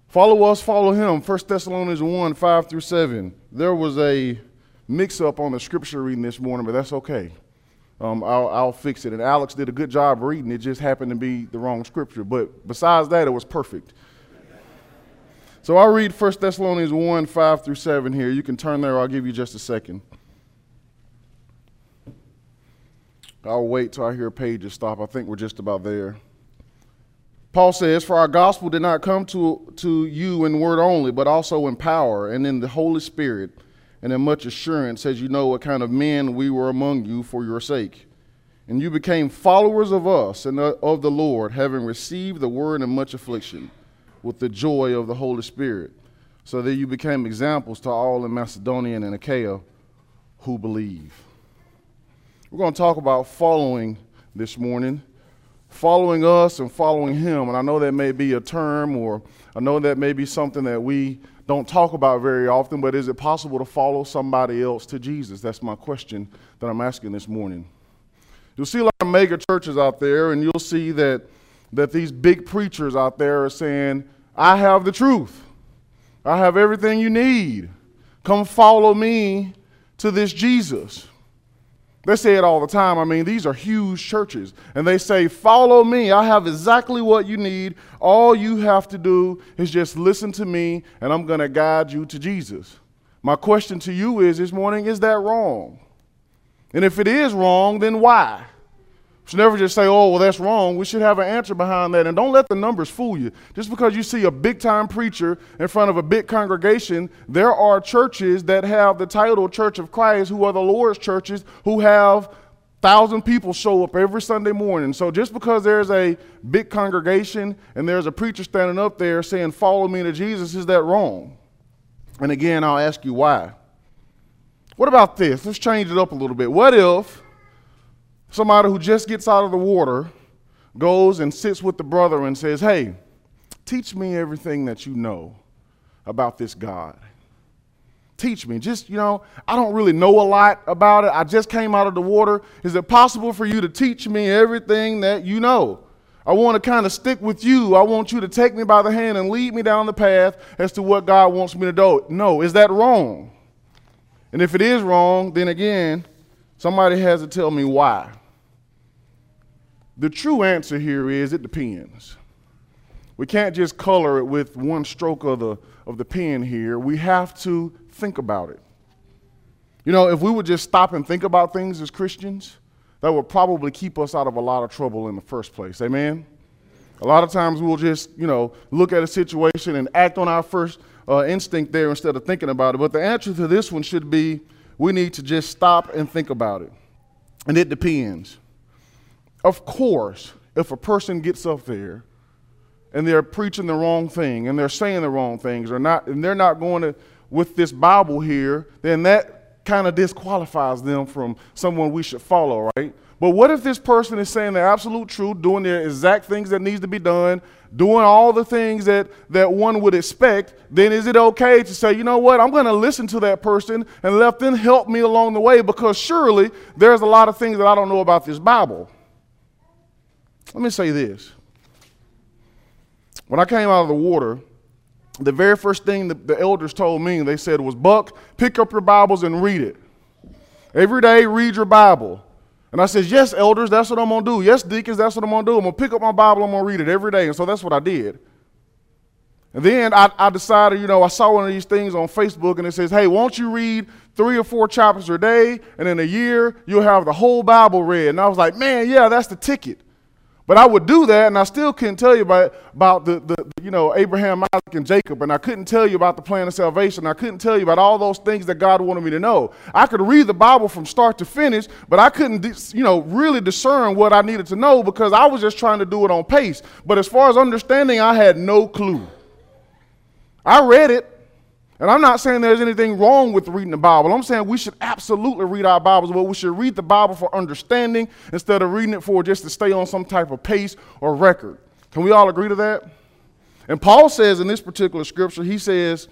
Follow us, follow him. 1 Thessalonians 1, 5 through 7. There was a mix-up on the scripture reading this morning, but that's okay. I'll fix it. And Alex did a good job reading. It just happened to be the wrong scripture. But besides that, it was perfect. So I'll read 1 Thessalonians 1, 5 through 7 here. You can turn there. I'll give you just a second. I'll wait till I hear pages stop. I think we're just about there. Paul says, "For our gospel did not come to you in word only, but also in power and in the Holy Spirit, and in much assurance, as you know what kind of men we were among you for your sake. And you became followers of us and of the Lord, having received the word in much affliction, with the joy of the Holy Spirit, so that you became examples to all in Macedonia and in Achaia who believe." We're going to talk about following this morning. Following us and following him. And I know that may be a term, or I know that may be something that we don't talk about very often, but is it possible to follow somebody else to Jesus? That's my question that I'm asking this morning. You'll see a lot of mega churches out there, and you'll see that these big preachers out there are saying, "I have the truth. I have everything you need. Come follow me to this Jesus." They say it all the time. I mean, these are huge churches. And they say, "Follow me. I have exactly what you need. All you have to do is just listen to me, and I'm going to guide you to Jesus." My question to you is this morning, is that wrong? And if it is wrong, then why? We should never just say, "Oh, well, that's wrong." We should have an answer behind that. And don't let the numbers fool you. Just because you see a big-time preacher in front of a big congregation, there are churches that have the title Church of Christ, who are the Lord's churches, who have 1,000 people show up every Sunday morning. So just because there's a big congregation and there's a preacher standing up there saying, "Follow me to Jesus," is that wrong? And again, I'll ask you why. What about this? Let's change it up a little bit. What if somebody who just gets out of the water goes and sits with the brother and says, "Hey, teach me everything that you know about this God. Teach me. Just, I don't really know a lot about it. I just came out of the water. Is it possible for you to teach me everything that you know? I want to kind of stick with you. I want you to take me by the hand and lead me down the path as to what God wants me to do." No, is that wrong? And if it is wrong, then again, somebody has to tell me why. The true answer here is it depends. We can't just color it with one stroke of the pen here. We have to think about it. If we would just stop and think about things as Christians, that would probably keep us out of a lot of trouble in the first place. Amen? A lot of times we'll just, look at a situation and act on our first instinct there instead of thinking about it. But the answer to this one should be, we need to just stop and think about it. And it depends. Of course, if a person gets up there and they're preaching the wrong thing and they're saying the wrong things and they're not going to with this Bible here, then that kind of disqualifies them from someone we should follow, right? But what if this person is saying the absolute truth, doing the exact things that needs to be done, doing all the things that one would expect? Then is it okay to say, "You know what, I'm going to listen to that person and let them help me along the way, because surely there's a lot of things that I don't know about this Bible"? Let me say this. When I came out of the water, the very first thing the elders told me, they said was, "Buck, pick up your Bibles and read it. Every day, read your Bible." And I said, "Yes, elders, that's what I'm going to do. Yes, deacons, that's what I'm going to do. I'm going to pick up my Bible, I'm going to read it every day." And so that's what I did. And then I decided, I saw one of these things on Facebook, and it says, "Hey, won't you read 3 or 4 chapters a day, and in a year, you'll have the whole Bible read." And I was like, man, yeah, that's the ticket. But I would do that, and I still couldn't tell you about the Abraham, Isaac, and Jacob, and I couldn't tell you about the plan of salvation. I couldn't tell you about all those things that God wanted me to know. I could read the Bible from start to finish, but I couldn't, really discern what I needed to know, because I was just trying to do it on pace. But as far as understanding, I had no clue. I read it, and I'm not saying there's anything wrong with reading the Bible. I'm saying we should absolutely read our Bibles, but we should read the Bible for understanding instead of reading it for just to stay on some type of pace or record. Can we all agree to that? And Paul says in this particular scripture, he says,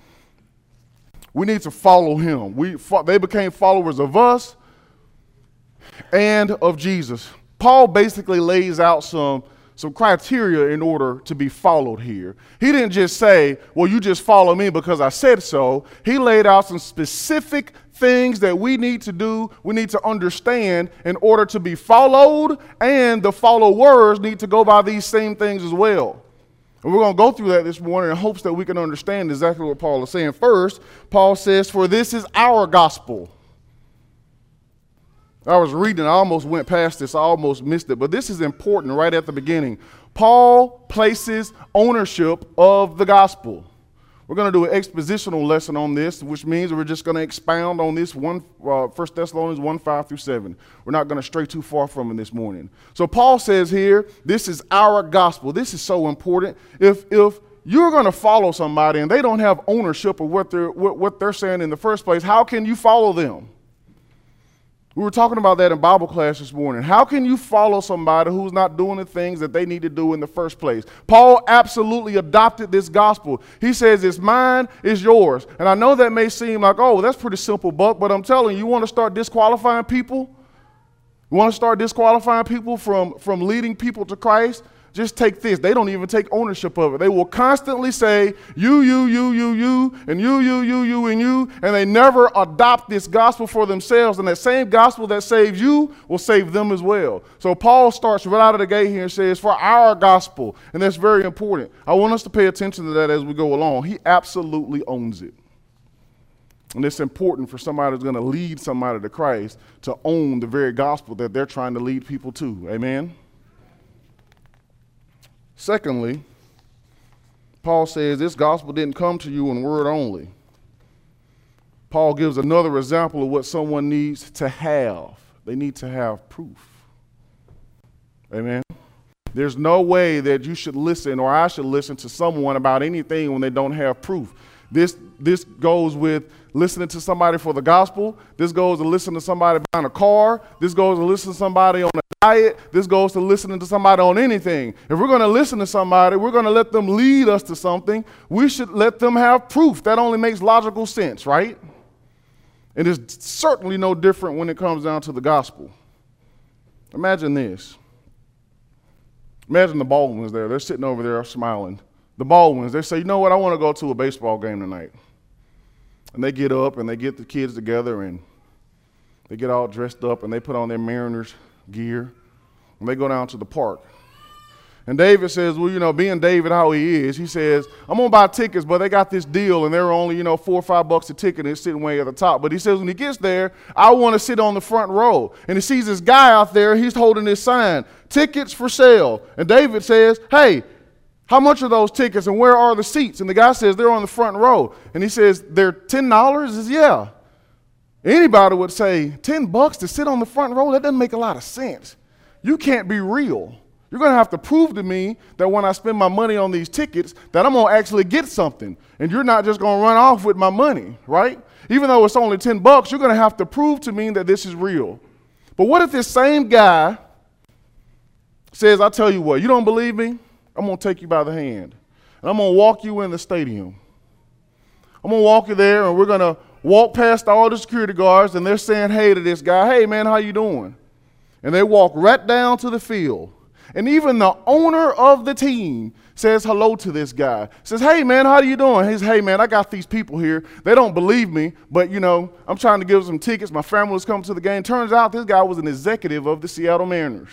we need to follow him. They became followers of us and of Jesus. Paul basically lays out some some criteria in order to be followed here. He didn't just say, well, you just follow me because I said so. He laid out some specific things that we need to do, we need to understand in order to be followed, and the followers need to go by these same things as well. And we're going to go through that this morning in hopes that we can understand exactly what Paul is saying. First, Paul says, for this is our gospel. I was reading, I almost went past this, I almost missed it, but this is important right at the beginning. Paul places ownership of the gospel. We're going to do an expositional lesson on this, which means we're just going to expound on this 1 Thessalonians 1:5-7. We're not going to stray too far from it this morning. So Paul says here, this is our gospel. This is so important. If you're going to follow somebody and they don't have ownership of what they're saying in the first place, how can you follow them? We were talking about that in Bible class this morning. How can you follow somebody who's not doing the things that they need to do in the first place? Paul absolutely adopted this gospel. He says, it's mine, it's yours. And I know that may seem like, oh, that's pretty simple, Buck, but I'm telling you, you want to start disqualifying people? You want to start disqualifying people from leading people to Christ? Just take this. They don't even take ownership of it. They will constantly say, you, and you, and you, and they never adopt this gospel for themselves. And that same gospel that saves you will save them as well. So Paul starts right out of the gate here and says, for our gospel. And that's very important. I want us to pay attention to that as we go along. He absolutely owns it. And it's important for somebody who's going to lead somebody to Christ to own the very gospel that they're trying to lead people to. Amen? Secondly, Paul says this gospel didn't come to you in word only. Paul gives another example of what someone needs to have. They need to have proof. Amen. There's no way that you should listen or I should listen to someone about anything when they don't have proof. This goes with listening to somebody for the gospel. This goes to listening to somebody buying a car. This goes to listening to somebody on a diet. This goes to listening to somebody on anything. If we're going to listen to somebody, we're going to let them lead us to something. We should let them have proof. That only makes logical sense, right? And it's certainly no different when it comes down to the gospel. Imagine this. Imagine the Baldwins there. They're sitting over there smiling. The Baldwins, they say, you know what, I want to go to a baseball game tonight. And they get up and they get the kids together and they get all dressed up and they put on their Mariners gear and they go down to the park. And David says, well, you know, being David how he is, he says, I'm going to buy tickets, but they got this deal and they're only, $4 or $5 a ticket and it's sitting way at the top. But he says when he gets there, I want to sit on the front row. And he sees this guy out there, he's holding this sign, tickets for sale. And David says, hey, how much are those tickets and where are the seats? And the guy says, they're on the front row. And he says, they're $10? He says, yeah. Anybody would say, $10 to sit on the front row? That doesn't make a lot of sense. You can't be real. You're going to have to prove to me that when I spend my money on these tickets, that I'm going to actually get something. And you're not just going to run off with my money, right? Even though it's only $10, you're going to have to prove to me that this is real. But what if this same guy says, I tell you what, you don't believe me? I'm going to take you by the hand, and I'm going to walk you in the stadium. I'm going to walk you there, and we're going to walk past all the security guards, and they're saying hey to this guy, hey, man, how you doing? And they walk right down to the field, and even the owner of the team says hello to this guy, says, hey, man, how you doing? He says, hey, man, I got these people here. They don't believe me, but, I'm trying to give them some tickets. My family was coming to the game. Turns out this guy was an executive of the Seattle Mariners.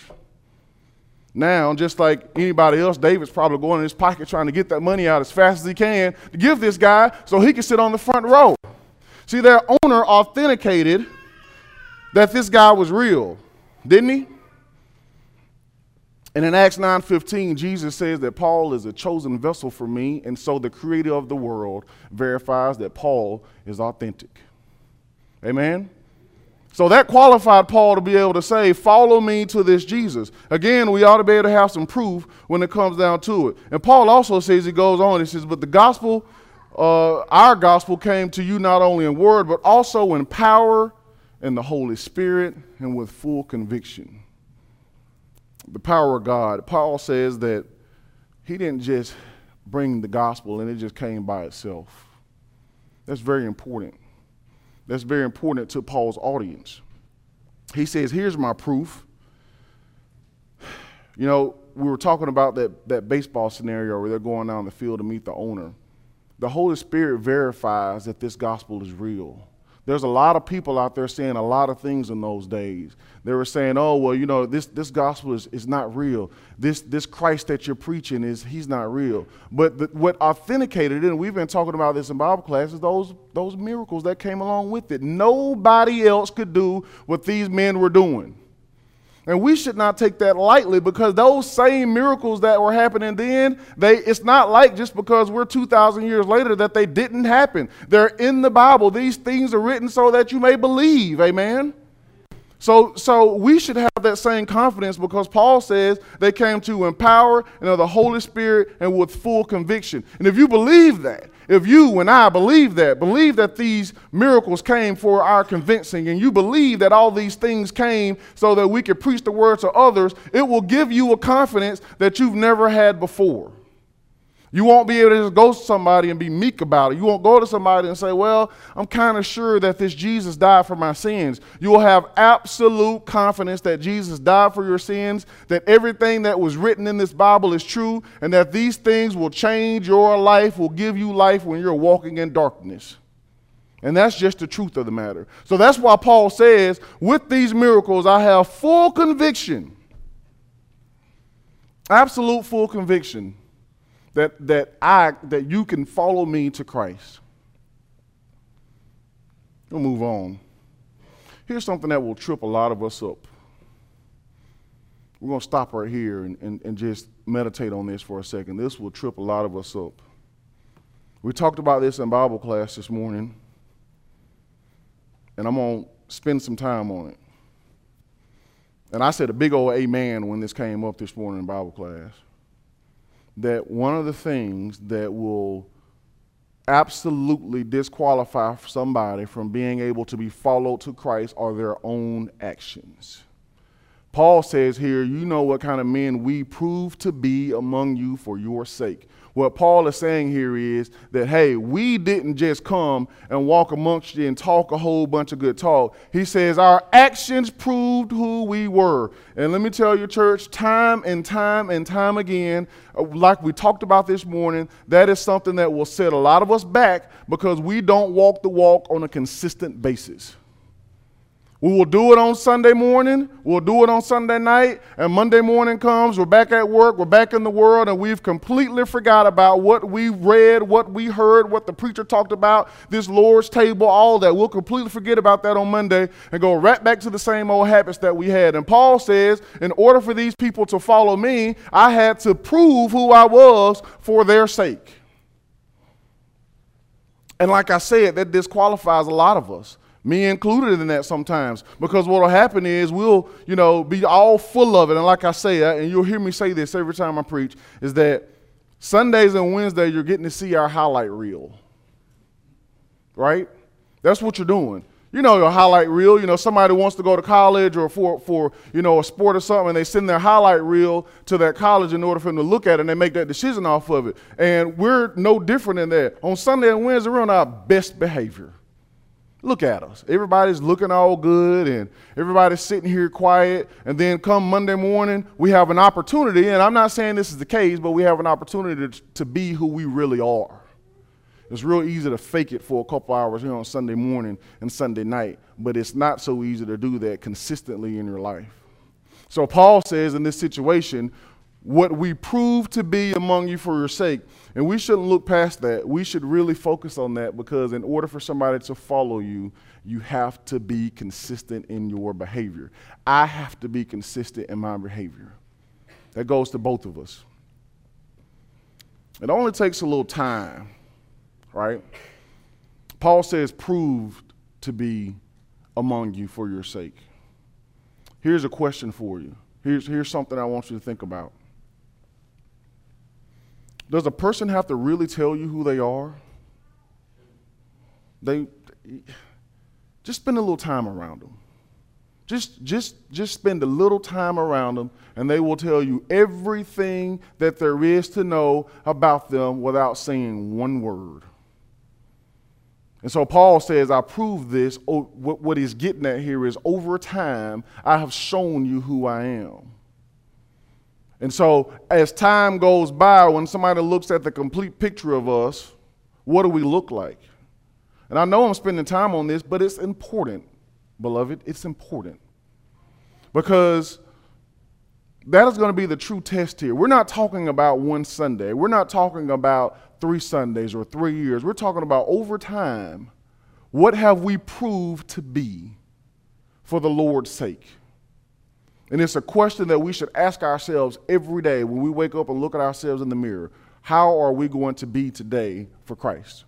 Now, just like anybody else, David's probably going in his pocket trying to get that money out as fast as he can to give this guy so he can sit on the front row. See, their owner authenticated that this guy was real, didn't he? And in Acts 9:15, Jesus says that Paul is a chosen vessel for me, and so the creator of the world verifies that Paul is authentic. Amen? So that qualified Paul to be able to say, follow me to this Jesus. Again, we ought to be able to have some proof when it comes down to it. And Paul also says, he goes on, he says, but the gospel, our gospel came to you not only in word, but also in power and the Holy Spirit and with full conviction. The power of God. Paul says that he didn't just bring the gospel and it just came by itself. That's very important. That's very important to Paul's audience. He says, here's my proof. we were talking about that baseball scenario where they're going down the field to meet the owner. The Holy Spirit verifies that this gospel is real. There's a lot of people out there saying a lot of things in those days. They were saying, oh, well, you know, this gospel is not real. This Christ that you're preaching, he's not real. But what authenticated it, and we've been talking about this in Bible class, is those miracles that came along with it. Nobody else could do what these men were doing. And we should not take that lightly, because those same miracles that were happening then, it's not like just because we're 2,000 years later that they didn't happen. They're in the Bible. These things are written so that you may believe. Amen? So we should have that same confidence, because Paul says they came to empower the Holy Spirit and with full conviction. And if you believe that, if you and I believe that these miracles came for our convincing, and you believe that all these things came so that we could preach the word to others, it will give you a confidence that you've never had before. You won't be able to just go to somebody and be meek about it. You won't go to somebody and say, well, I'm kind of sure that this Jesus died for my sins. You will have absolute confidence that Jesus died for your sins, that everything that was written in this Bible is true, and that these things will change your life, will give you life when you're walking in darkness. And that's just the truth of the matter. So that's why Paul says, with these miracles, I have full conviction, absolute full conviction, that you can follow me to Christ. We'll move on. Here's something that will trip a lot of us up. We're going to stop right here and just meditate on this for a second. This will trip a lot of us up. We talked about this in Bible class this morning, and I'm going to spend some time on it. And I said a big old amen when this came up this morning in Bible class. That one of the things that will absolutely disqualify somebody from being able to be followed to Christ are their own actions. Paul says here, you know what kind of men we prove to be among you for your sake. What Paul is saying here is that, hey, we didn't just come and walk amongst you and talk a whole bunch of good talk. He says our actions proved who we were. And let me tell you, church, time and time and time again, like we talked about this morning, that is something that will set a lot of us back, because we don't walk the walk on a consistent basis. We will do it on Sunday morning, we'll do it on Sunday night, and Monday morning comes, we're back at work, we're back in the world, and we've completely forgot about what we read, what we heard, what the preacher talked about, this Lord's table, all that. We'll completely forget about that on Monday and go right back to the same old habits that we had. And Paul says, in order for these people to follow me, I had to prove who I was for their sake. And like I said, that disqualifies a lot of us. Me included in that sometimes, because what will happen is we'll, be all full of it. And like I say, and you'll hear me say this every time I preach, is that Sundays and Wednesdays you're getting to see our highlight reel, right? That's what you're doing. Your highlight reel, somebody wants to go to college or for a sport or something, and they send their highlight reel to that college in order for them to look at it, and they make that decision off of it. And we're no different in that. On Sunday and Wednesday, we're on our best behavior. Look at us. Everybody's looking all good, and everybody's sitting here quiet. And then come Monday morning, we have an opportunity, and I'm not saying this is the case, but we have an opportunity to be who we really are. It's real easy to fake it for a couple hours here on Sunday morning and Sunday night, but it's not so easy to do that consistently in your life. So Paul says in this situation, what we prove to be among you for your sake. And we shouldn't look past that. We should really focus on that, because in order for somebody to follow you, you have to be consistent in your behavior. I have to be consistent in my behavior. That goes to both of us. It only takes a little time, right? Paul says proved to be among you for your sake. Here's a question for you. Here's something I want you to think about. Does a person have to really tell you who they are? Just spend a little time around them. Just spend a little time around them, and they will tell you everything that there is to know about them without saying one word. And so Paul says, I prove this. What he's getting at here is, over time, I have shown you who I am. And so as time goes by, when somebody looks at the complete picture of us, what do we look like? And I know I'm spending time on this, but it's important, beloved. It's important. Because that is going to be the true test here. We're not talking about one Sunday. We're not talking about 3 Sundays or 3 years. We're talking about over time. What have we proved to be for the Lord's sake? And it's a question that we should ask ourselves every day when we wake up and look at ourselves in the mirror. How are we going to be today for Christ?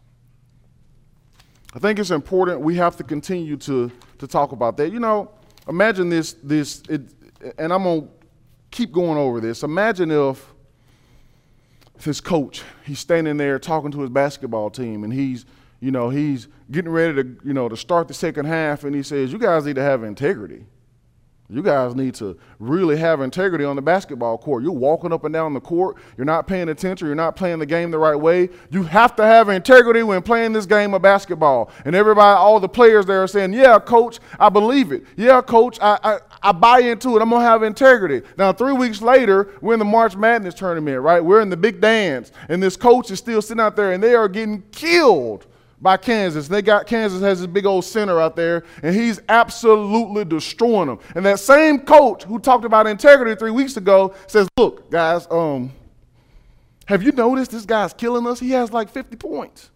I think it's important. We have to continue to talk about that. You know, imagine this, and I'm going to keep going over this. Imagine if his coach, he's standing there talking to his basketball team, and he's getting ready to start the second half, and he says, you guys need to have integrity. You guys need to really have integrity on the basketball court. You're walking up and down the court. You're not paying attention. You're not playing the game the right way. You have to have integrity when playing this game of basketball. And everybody, all the players there are saying, yeah, coach, I believe it. Yeah, coach, I buy into it. I'm going to have integrity. Now, 3 weeks later, we're in the March Madness tournament, right? We're in the big dance. And this coach is still sitting out there, and they are getting killed by Kansas. Kansas has this big old center out there, and he's absolutely destroying them. And that same coach who talked about integrity 3 weeks ago says, look, guys, have you noticed this guy's killing us? He has like 50 points.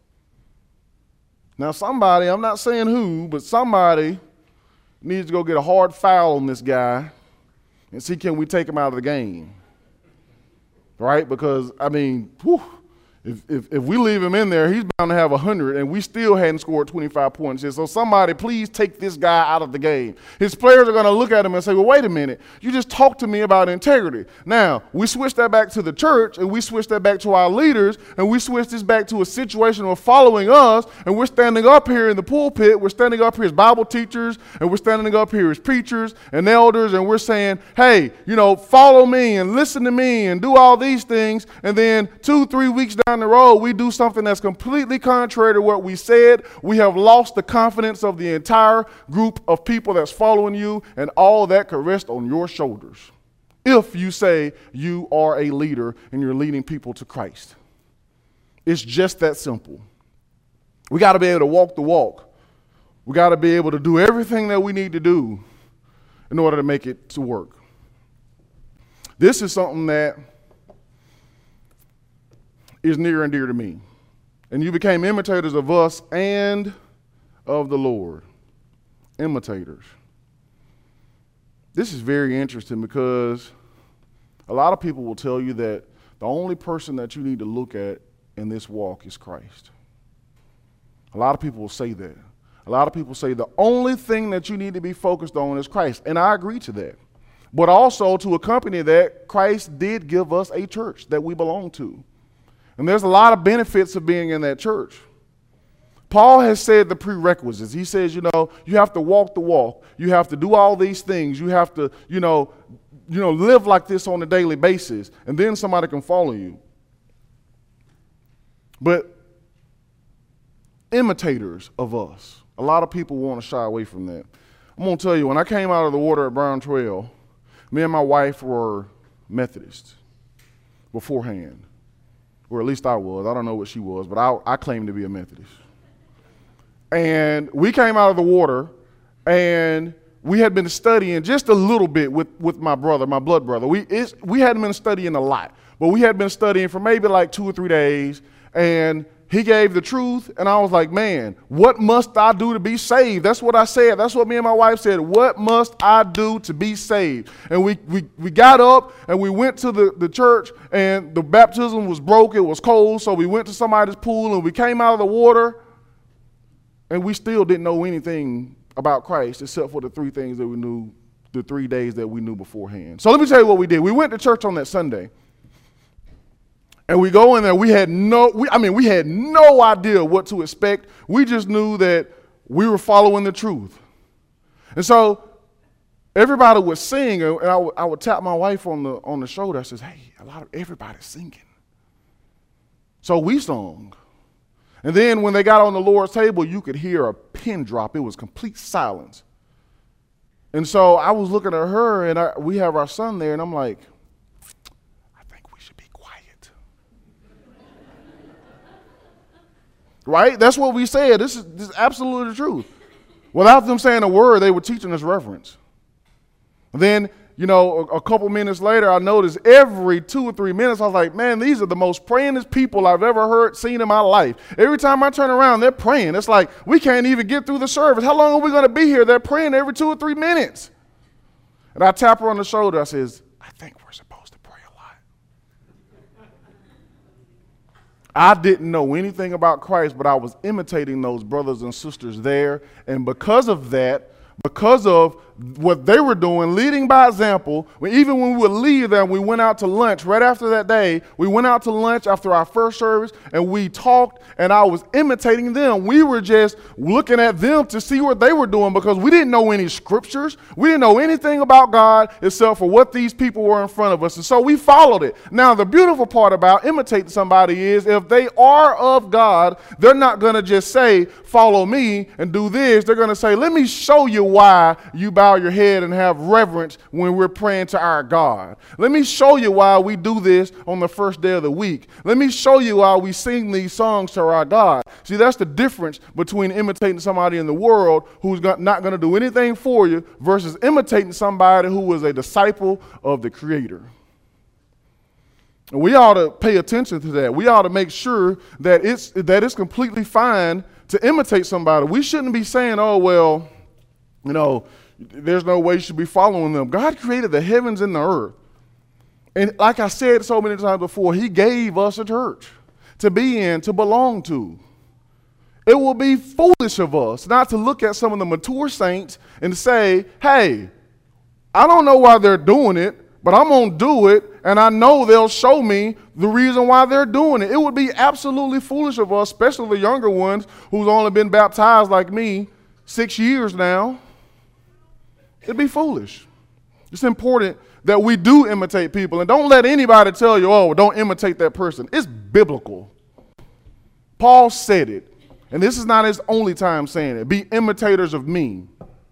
Now somebody, I'm not saying who, but somebody needs to go get a hard foul on this guy and see can we take him out of the game. Right? Because, I mean, whew, if we leave him in there, he's bound to have 100, and we still hadn't scored 25 points yet. So somebody please take this guy out of the game. His players are going to look at him and say, well, wait a minute. You just talked to me about integrity. Now, we switch that back to the church, and we switch that back to our leaders, and we switch this back to a situation of following us, and we're standing up here in the pulpit. We're standing up here as Bible teachers, and we're standing up here as preachers and elders, and we're saying, hey, follow me and listen to me and do all these things. And then 2-3 weeks down the road, we do something that's completely contrary to what we said. We have lost the confidence of the entire group of people that's following you, and all that can rest on your shoulders if you say you are a leader and you're leading people to Christ. It's just that simple. We got to be able to walk the walk. We got to be able to do everything that we need to do in order to make it to work. This is something that is near and dear to me. And you became imitators of us and of the Lord. Imitators. This is very interesting because a lot of people will tell you that the only person that you need to look at in this walk is Christ. A lot of people will say that. A lot of people say the only thing that you need to be focused on is Christ. And I agree to that. But also to accompany that, Christ did give us a church that we belong to. And there's a lot of benefits of being in that church. Paul has said the prerequisites. He says, you have to walk the walk. You have to do all these things. You have to, live like this on a daily basis. And then somebody can follow you. But imitators of us, a lot of people want to shy away from that. I'm going to tell you, when I came out of the water at Brown Trail, me and my wife were Methodists beforehand. Or at least I was. I don't know what she was, but I claim to be a Methodist. And we came out of the water, and we had been studying just a little bit with my brother, my blood brother. We hadn't been studying a lot, but we had been studying for maybe like 2 or 3 days, and he gave the truth, and I was like, man, what must I do to be saved? That's what I said. That's what me and my wife said. What must I do to be saved? And we got up, and we went to the church, and the baptism was broke. It was cold, so we went to somebody's pool, and we came out of the water, and we still didn't know anything about Christ except for the 3 things that we knew, the 3 days that we knew beforehand. So let me tell you what we did. We went to church on that Sunday. And we go in there, we had no idea what to expect. We just knew that we were following the truth. And so everybody was singing, and I would tap my wife on the shoulder. I says, hey, everybody's singing. So we sung. And then when they got on the Lord's table, you could hear a pin drop. It was complete silence. And so I was looking at her, and we have our son there, and I'm like, right? That's what we said. This is absolutely the truth. Without them saying a word, they were teaching us reverence. Then, a couple minutes later, I noticed every 2 or 3 minutes, I was like, man, these are the most prayingest people I've ever seen in my life. Every time I turn around, they're praying. It's like, we can't even get through the service. How long are we going to be here? They're praying every 2 or 3 minutes. And I tap her on the shoulder. I says, I think we're supposed to pray a lot. I didn't know anything about Christ, but I was imitating those brothers and sisters there. And because of that, because of what they were doing, leading by example, even when we would leave them, we went out to lunch right after that day. We went out to lunch after our first service, and we talked, and I was imitating them. We were just looking at them to see what they were doing because we didn't know any scriptures. We didn't know anything about God except for what these people were in front of us, and so we followed it. Now, the beautiful part about imitating somebody is if they are of God, they're not going to just say, follow me and do this. They're going to say, let me show you why you bow your head and have reverence when we're praying to our God. Let me show you why we do this on the first day of the week. Let me show you why we sing these songs to our God. See, that's the difference between imitating somebody in the world who's not going to do anything for you versus imitating somebody who was a disciple of the Creator. And we ought to pay attention to that. We ought to make sure that it's completely fine to imitate somebody. We shouldn't be saying, oh, well, there's no way you should be following them. God created the heavens and the earth. And like I said so many times before, he gave us a church to be in, to belong to. It will be foolish of us not to look at some of the mature saints and say, hey, I don't know why they're doing it, but I'm going to do it, and I know they'll show me the reason why they're doing it. It would be absolutely foolish of us, especially the younger ones who's only been baptized like me 6 years now. It'd be foolish. It's important that we do imitate people, and don't let anybody tell you, oh, don't imitate that person. It's biblical. Paul said it, and this is not his only time saying it. Be imitators of me.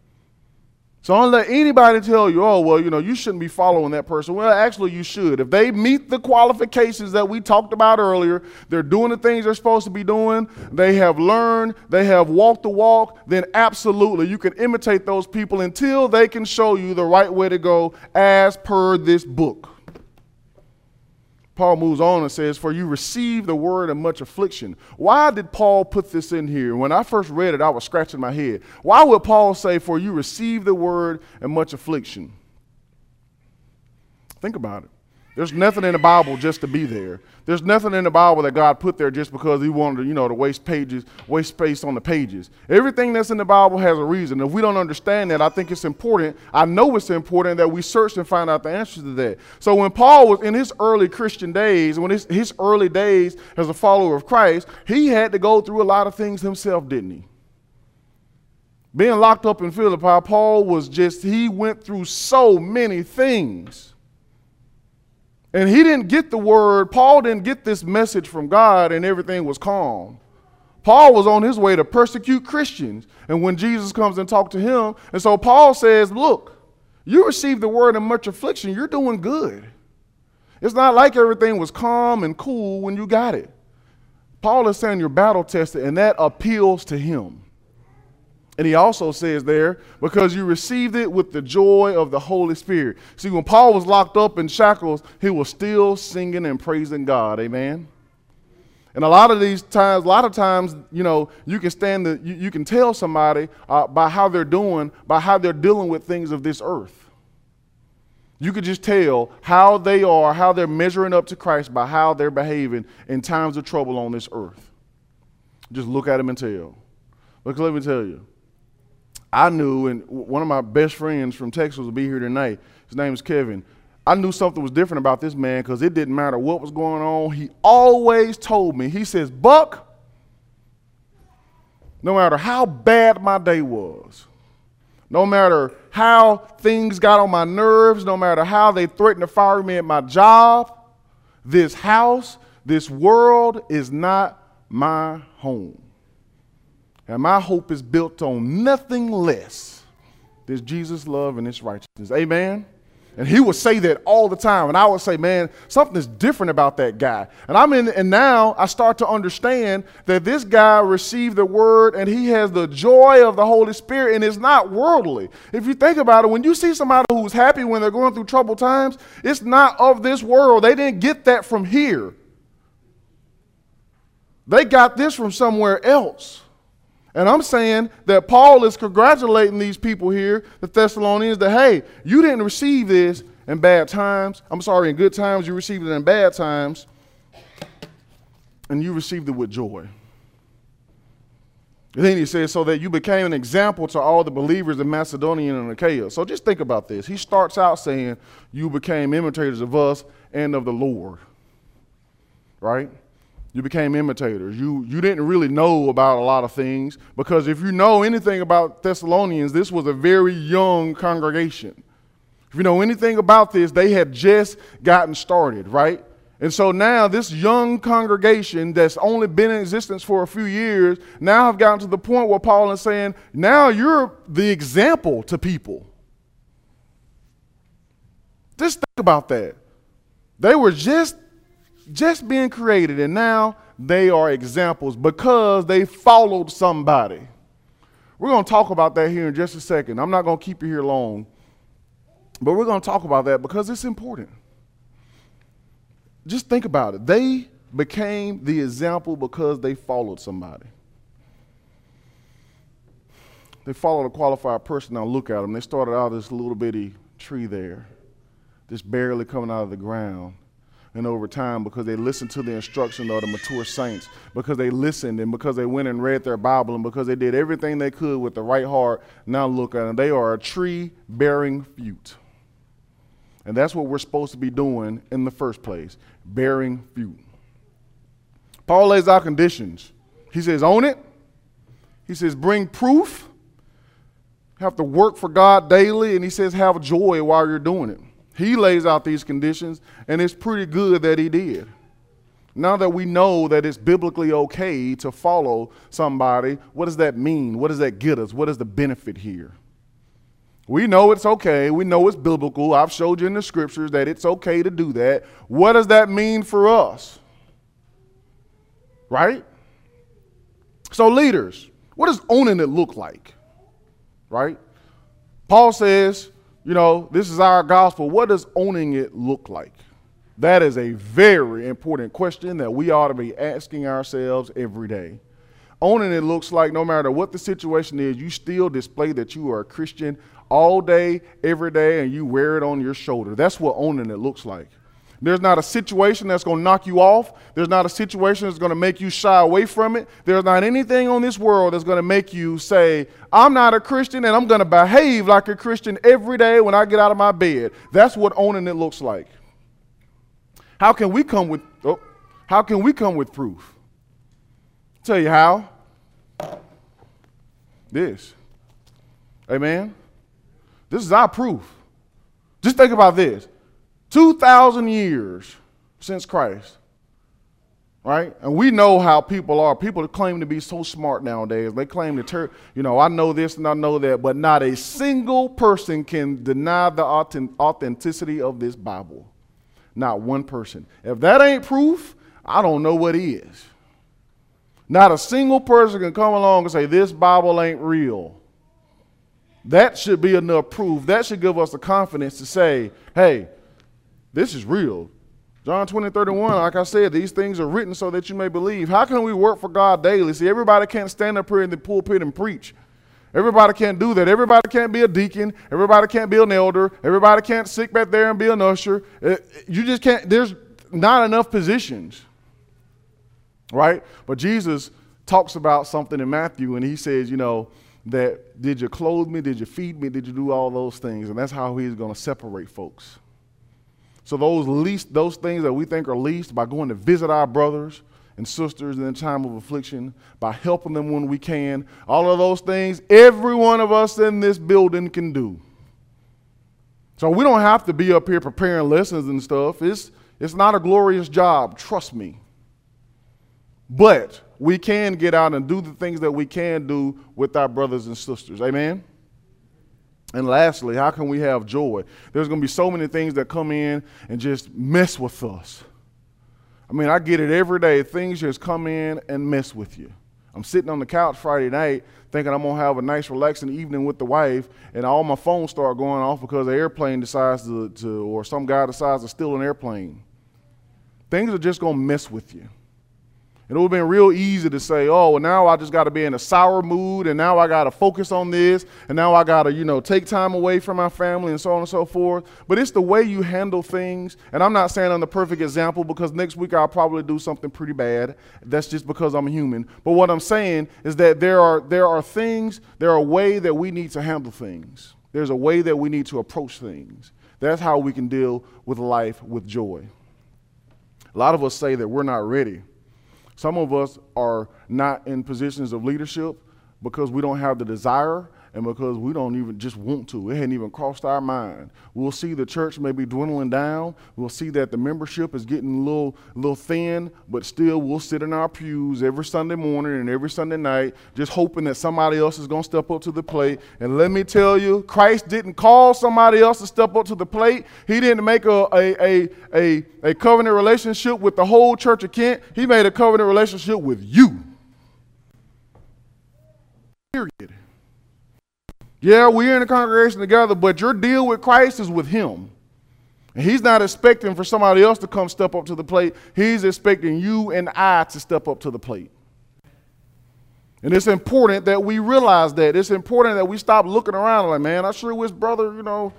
So don't let anybody tell you, oh, well, you shouldn't be following that person. Well, actually, you should. If they meet the qualifications that we talked about earlier, they're doing the things they're supposed to be doing, they have learned, they have walked the walk, then absolutely you can imitate those people until they can show you the right way to go as per this book. Paul moves on and says, for you receive the word in much affliction. Why did Paul put this in here? When I first read it, I was scratching my head. Why would Paul say, for you receive the word in much affliction? Think about it. There's nothing in the Bible just to be there. There's nothing in the Bible that God put there just because he wanted to, to waste space on the pages. Everything that's in the Bible has a reason. If we don't understand that, I think it's important. I know it's important that we search and find out the answers to that. So when Paul was in his early Christian days, when his early days as a follower of Christ, he had to go through a lot of things himself, didn't he? Being locked up in Philippi, Paul he went through so many things. And he didn't get the word, Paul didn't get this message from God and everything was calm. Paul was on his way to persecute Christians. And when Jesus comes and talks to him, and so Paul says, look, you received the word in much affliction, you're doing good. It's not like everything was calm and cool when you got it. Paul is saying you're battle tested, and that appeals to him. And he also says there, because you received it with the joy of the Holy Spirit. See, when Paul was locked up in shackles, he was still singing and praising God. Amen. And a lot of times, you can you can tell somebody by how they're doing, by how they're dealing with things of this earth. You could just tell how they are, how they're measuring up to Christ by how they're behaving in times of trouble on this earth. Just look at them and tell. Because let me tell you, I knew, and one of my best friends from Texas will be here tonight. His name is Kevin. I knew something was different about this man because it didn't matter what was going on. He always told me, he says, Buck, no matter how bad my day was, no matter how things got on my nerves, no matter how they threatened to fire me at my job, this house, this world is not my home. And my hope is built on nothing less than Jesus' love and his righteousness. Amen? And he would say that all the time. And I would say, man, something's different about that guy. And now I start to understand that this guy received the word and he has the joy of the Holy Spirit, and it's not worldly. If you think about it, when you see somebody who's happy when they're going through troubled times, it's not of this world. They didn't get that from here. They got this from somewhere else. And I'm saying that Paul is congratulating these people here, the Thessalonians, that, hey, you didn't receive this in bad times. I'm sorry, in good times. You received it in bad times. And you received it with joy. And then he says, so that you became an example to all the believers in Macedonia and Achaia. So just think about this. He starts out saying, you became imitators of us and of the Lord. Right? You became imitators. You didn't really know about a lot of things, because if you know anything about Thessalonians, this was a very young congregation. If you know anything about this, they had just gotten started, right? And so now this young congregation that's only been in existence for a few years now have gotten to the point where Paul is saying, now you're the example to people. Just think about that. They were just being created, and now they are examples because they followed somebody. We're going to talk about that here in just a second. I'm not going to keep you here long, but we're going to talk about that because it's important. Just think about it. They became the example because they followed somebody. They followed a qualified person. Now look at them. They started out this little bitty tree there, just barely coming out of the ground. And over time, because they listened to the instruction of the mature saints, because they listened and because they went and read their Bible and because they did everything they could with the right heart, now look at them. They are a tree bearing fruit. And that's what we're supposed to be doing in the first place, bearing fruit. Paul lays out conditions. He says, own it. He says, bring proof. Have to work for God daily. And he says, have joy while you're doing it. He lays out these conditions, and it's pretty good that he did. Now that we know that it's biblically okay to follow somebody, what does that mean? What does that get us? What is the benefit here? We know it's okay. We know it's biblical. I've showed you in the scriptures that it's okay to do that. What does that mean for us? Right? So leaders, what does owning it look like? Right? Paul says, you know, this is our gospel. What does owning it look like? That is a very important question that we ought to be asking ourselves every day. Owning it looks like no matter what the situation is, you still display that you are a Christian all day, every day, and you wear it on your shoulder. That's what owning it looks like. There's not a situation that's going to knock you off. There's not a situation that's going to make you shy away from it. There's not anything on this world that's going to make you say, I'm not a Christian and I'm going to behave like a Christian every day when I get out of my bed. That's what owning it looks like. How can we come with proof? I'll tell you how. This. Amen. This is our proof. Just think about this. 2,000 years since Christ, right? And we know how people are. People claim to be so smart nowadays. They claim to, I know this and I know that, but not a single person can deny the authenticity of this Bible. Not one person. If that ain't proof, I don't know what is. Not a single person can come along and say, this Bible ain't real. That should be enough proof. That should give us the confidence to say, hey, this is real. John 20:31, like I said, these things are written so that you may believe. How can we work for God daily? See, everybody can't stand up here in the pulpit and preach. Everybody can't do that. Everybody can't be a deacon. Everybody can't be an elder. Everybody can't sit back there and be an usher. You just can't. There's not enough positions, right? But Jesus talks about something in Matthew, and he says, that did you clothe me? Did you feed me? Did you do all those things? And that's how he's going to separate folks. So those things that we think are least, by going to visit our brothers and sisters in a time of affliction, by helping them when we can, all of those things, every one of us in this building can do. So we don't have to be up here preparing lessons and stuff. It's not a glorious job, trust me. But we can get out and do the things that we can do with our brothers and sisters. Amen? And lastly, how can we have joy? There's going to be so many things that come in and just mess with us. I mean, I get it every day. Things just come in and mess with you. I'm sitting on the couch Friday night thinking I'm going to have a nice relaxing evening with the wife, and all my phones start going off because the airplane decides or some guy decides to steal an airplane. Things are just going to mess with you. It would have been real easy to say, oh, well, now I just got to be in a sour mood, and now I got to focus on this, and now I got to, take time away from my family and so on and so forth. But it's the way you handle things. And I'm not saying I'm the perfect example, because next week I'll probably do something pretty bad. That's just because I'm human. But what I'm saying is that there are things, there are a way that we need to handle things. There's a way that we need to approach things. That's how we can deal with life with joy. A lot of us say that we're not ready. Some of us are not in positions of leadership because we don't have the desire and because we don't even just want to. It hadn't even crossed our mind. We'll see the church maybe dwindling down. We'll see that the membership is getting a little thin, but still we'll sit in our pews every Sunday morning and every Sunday night just hoping that somebody else is going to step up to the plate. And let me tell you, Christ didn't call somebody else to step up to the plate. He didn't make a covenant relationship with the whole church of Kent. He made a covenant relationship with you. Period. Yeah, we're in a congregation together, but your deal with Christ is with him. And he's not expecting for somebody else to come step up to the plate. He's expecting you and I to step up to the plate. And it's important that we realize that. It's important that we stop looking around like, man, I sure wish brother,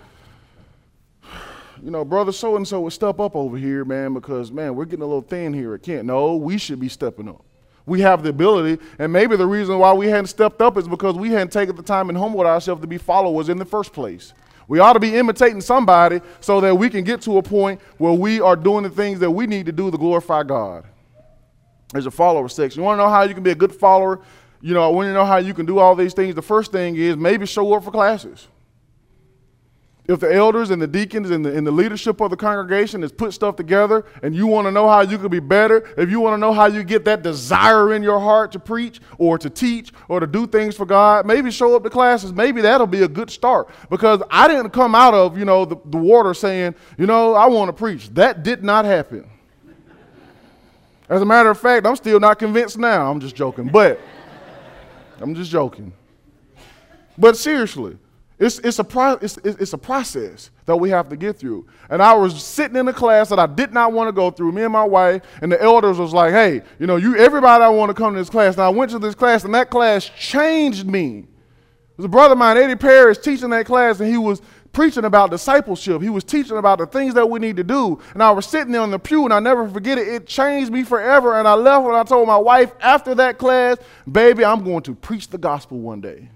brother so-and-so would step up over here, man, because, man, we're getting a little thin here at Kent. No, we should be stepping up. We have the ability, and maybe the reason why we hadn't stepped up is because we hadn't taken the time and humbled ourselves to be followers in the first place. We ought to be imitating somebody so that we can get to a point where we are doing the things that we need to do to glorify God. There's a follower section. You want to know how you can be a good follower? When you know how you can do all these things, the first thing is maybe show up for classes. If the elders and the deacons and the leadership of the congregation has put stuff together and you want to know how you can be better, if you want to know how you get that desire in your heart to preach or to teach or to do things for God, maybe show up to classes. Maybe that'll be a good start, because I didn't come out of, the water saying, I want to preach. That did not happen. As a matter of fact, I'm still not convinced now. I'm just joking, but But seriously. It's a process that we have to get through. And I was sitting in a class that I did not want to go through, me and my wife, and the elders was like, hey, everybody I want to come to this class. And I went to this class, and that class changed me. It was a brother of mine, Eddie Parrish, teaching that class, and he was preaching about discipleship. He was teaching about the things that we need to do. And I was sitting there on the pew, and I never forget it. It changed me forever. And I left when I told my wife after that class, baby, I'm going to preach the gospel one day.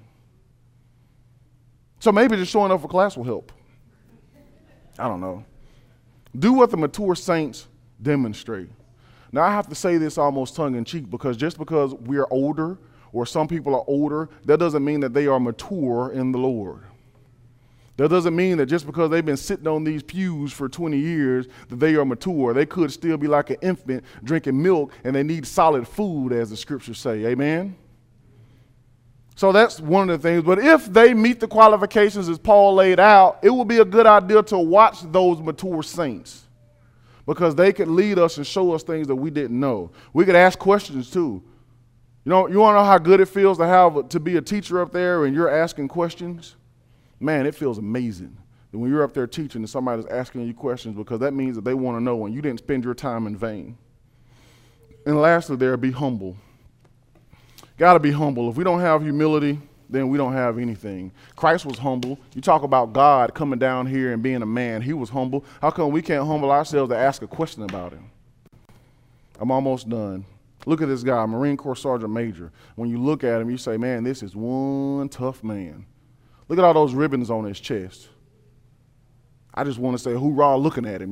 So maybe just showing up for class will help. I don't know. Do what the mature saints demonstrate. Now, I have to say this almost tongue-in-cheek, because just because we're older or some people are older, that doesn't mean that they are mature in the Lord. That doesn't mean that just because they've been sitting on these pews for 20 years that they are mature. They could still be like an infant drinking milk, and they need solid food, as the scriptures say. Amen? So that's one of the things. But if they meet the qualifications as Paul laid out, it would be a good idea to watch those mature saints, because they could lead us and show us things that we didn't know. We could ask questions too. You want to know how good it feels to be a teacher up there and you're asking questions? Man, it feels amazing that when you're up there teaching and somebody's asking you questions, because that means that they want to know and you didn't spend your time in vain. And lastly, be humble. Got to be humble. If we don't have humility, then we don't have anything. Christ was humble. You talk about God coming down here and being a man. He was humble. How come we can't humble ourselves to ask a question about him? I'm almost done. Look at this guy, Marine Corps Sergeant Major. When you look at him, you say, man, this is one tough man. Look at all those ribbons on his chest. I just want to say hoorah looking at him,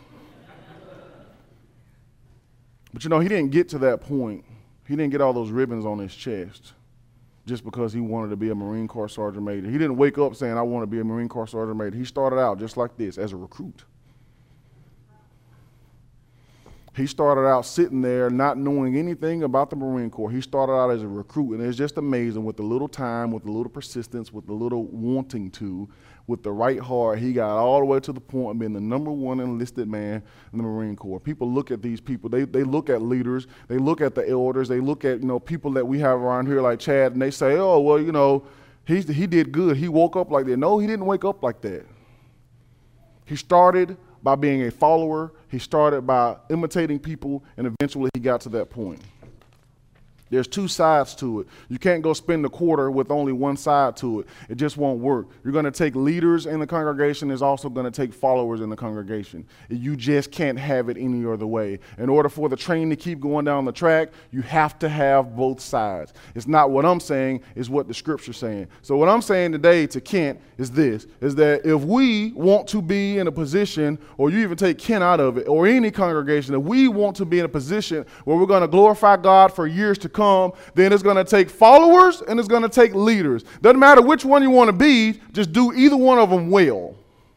But he didn't get to that point. He didn't get all those ribbons on his chest just because he wanted to be a Marine Corps Sergeant Major. He didn't wake up saying, I want to be a Marine Corps Sergeant Major. He started out just like this, as a recruit. He started out sitting there not knowing anything about the Marine Corps. He started out as a recruit, and it's just amazing with the little time, with the little persistence, with the little wanting to, with the right heart, he got all the way to the point of being the #1 enlisted man in the Marine Corps. People look at these people. They look at leaders. They look at the elders. They look at, people that we have around here like Chad, and they say, oh, well, he did good. He woke up like that. No, he didn't wake up like that. He started by being a follower. He started by imitating people, and eventually he got to that point. There's two sides to it. You can't go spend a quarter with only one side to it. It just won't work. You're going to take leaders in the congregation. There's also going to take followers in the congregation. You just can't have it any other way. In order for the train to keep going down the track, you have to have both sides. It's not what I'm saying, it's what the scripture's saying. So what I'm saying today to Kent is this, is that if we want to be in a position, or you even take Kent out of it, or any congregation, if we want to be in a position where we're going to glorify God for years to come, then it's going to take followers and it's going to take leaders. Doesn't matter which one you want to be, just do either one of them well.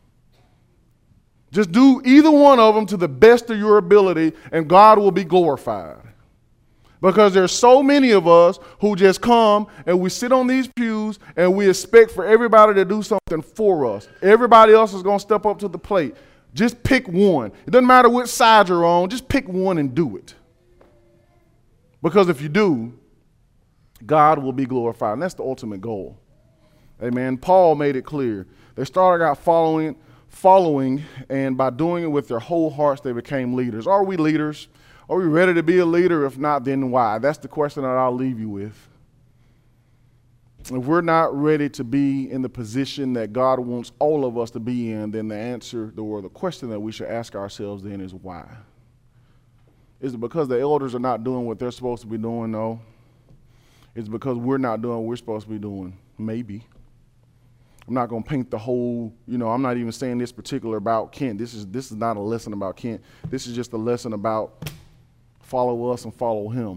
Just do either one of them to the best of your ability, and God will be glorified. Because there's so many of us who just come and we sit on these pews and we expect for everybody to do something for us. Everybody else is going to step up to the plate. Just pick one. It doesn't matter which side you're on, just pick one and do it. Because if you do, God will be glorified. And that's the ultimate goal. Amen. Paul made it clear. They started out following, and by doing it with their whole hearts, they became leaders. Are we leaders? Are we ready to be a leader? If not, then why? That's the question that I'll leave you with. If we're not ready to be in the position that God wants all of us to be in, then the answer, or the question that we should ask ourselves then is why? Is it because the elders are not doing what they're supposed to be doing? No. Is it because we're not doing what we're supposed to be doing? Maybe. I'm not going to paint the whole, I'm not even saying this particular about Kent. This is not a lesson about Kent. This is just a lesson about follow us and follow him.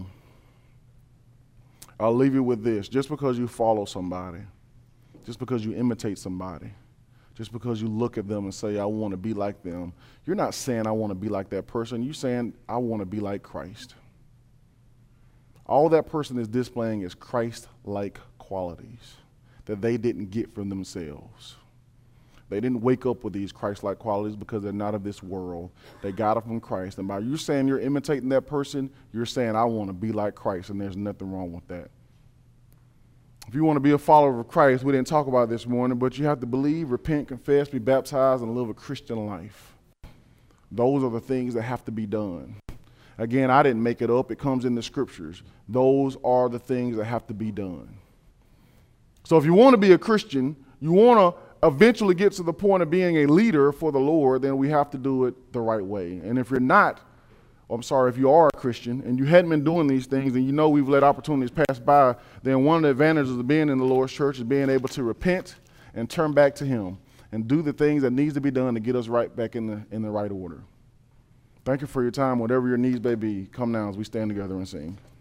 I'll leave you with this. Just because you follow somebody, just because you imitate somebody, just because you look at them and say, I want to be like them, you're not saying I want to be like that person. You're saying I want to be like Christ. All that person is displaying is Christ-like qualities that they didn't get from themselves. They didn't wake up with these Christ-like qualities because they're not of this world. They got it from Christ. And by you saying you're imitating that person, you're saying I want to be like Christ, and there's nothing wrong with that. If you want to be a follower of Christ, we didn't talk about it this morning, but you have to believe, repent, confess, be baptized, and live a Christian life. Those are the things that have to be done. Again, I didn't make it up. It comes in the scriptures. Those are the things that have to be done. So if you want to be a Christian, you want to eventually get to the point of being a leader for the Lord, then we have to do it the right way. And if you're not, if you are a Christian and you hadn't been doing these things and we've let opportunities pass by, then one of the advantages of being in the Lord's church is being able to repent and turn back to him and do the things that needs to be done to get us right back in the right order. Thank you for your time. Whatever your needs may be, come now as we stand together and sing.